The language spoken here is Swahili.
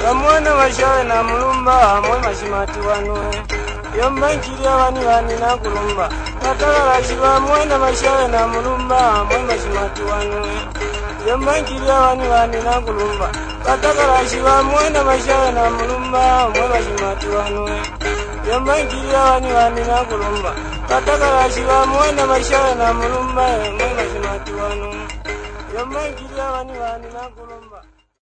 Bamwana bashawe na mulumba mwe mashimati wanwe. Yomba nkiria wani na kulumba. Katala shiba mwana bashawe na mulumba mwe mashimati wanwe. Yomba nkiria wani na kulumba. Katala shiba mwana bashawe na mulumba mwe mashimati wanwe. Yomba nkiria wani na kulumba. Katala shiba mwana bashawe na mulumba mwe mashimati wanwe. Yomba nkiria wani na kulumba.